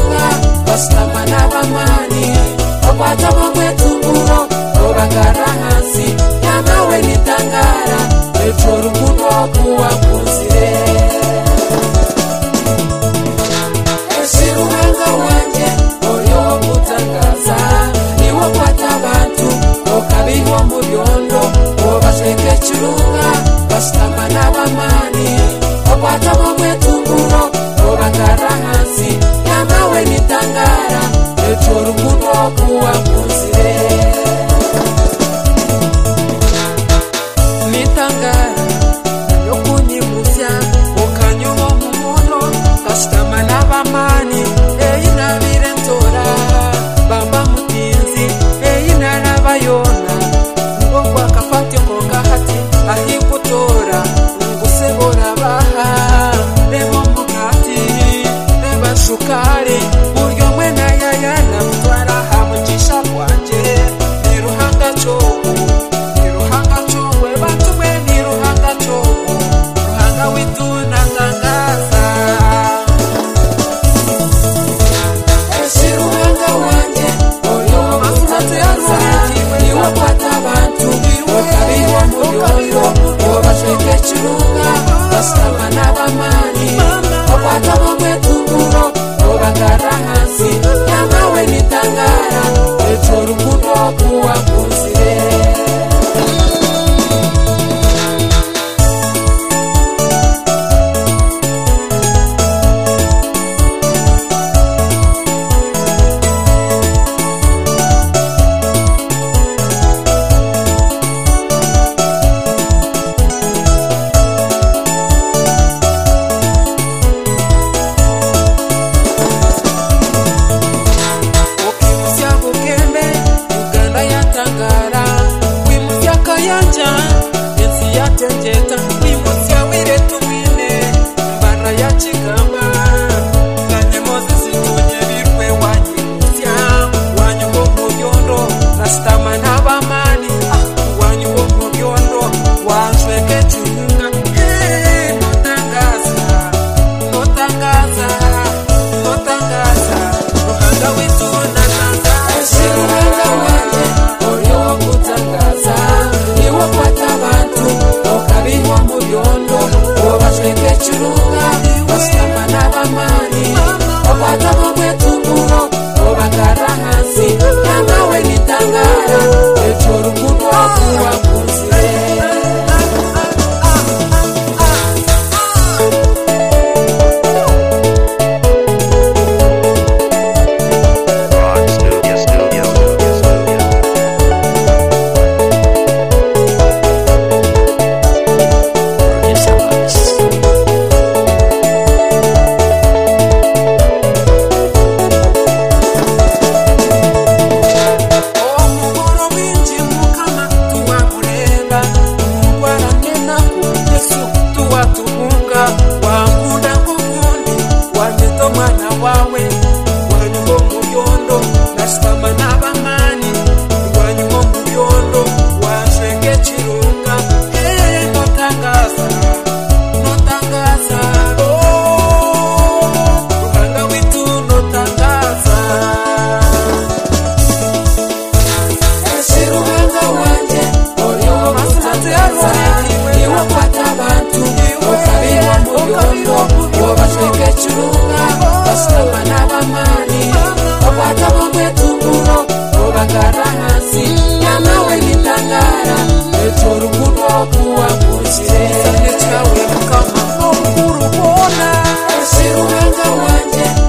chirunga basitama n'abamani okwata bomwe tunguro obagara hansi yamawe nitangara ejo urukundo kuwa kuzire esiruhanga wanje oyo kutangaza niwo kwata abantu okabiho mu byondo obasheke chirunga basitama n'abamani okwata bomwe tunguro obagara hansi yamawe nitangara ejo urukundo kuwa kuzire nitangara yo kunyimusya ukanyoba mu muno basitama n'abamani eyinabire ntora bamba mutinzi eyinarabayona ngo kwakafati konga hati ahikutora ngusebora baha remo mugati reba shukari buryo mwena yayana mutwara hamugisha kwanje niruhanga choko webatumwe niruhanga choko ruhanga wituna tangaza esiruhanga wanje oyo mafutangaza niwo kwata abantu okabiho mu byondo obasheke chirunga basitama n'abamani okwata bomwe tunguro obagara hansi yamawe nitangara ejo urukundo kuwa kuzire Jeta wimusya wiretu wine mbara ya chigamba kanye Moses tunye birwe wanyimusya wanyugo mu byondo basitama n'abamani wanyugo mu byondo wanshweke chirunga notangaza ruhanga wituna tangaza esiruhanga wanje oyo kutangaza niwo kwata abantu okabiho mu byondo obashweke chirunga basitama n'abamani okwata bomwe tunguro obagara hansi yamawe nitangara ejo urukundo kuwa kuzire esiruhanga wanje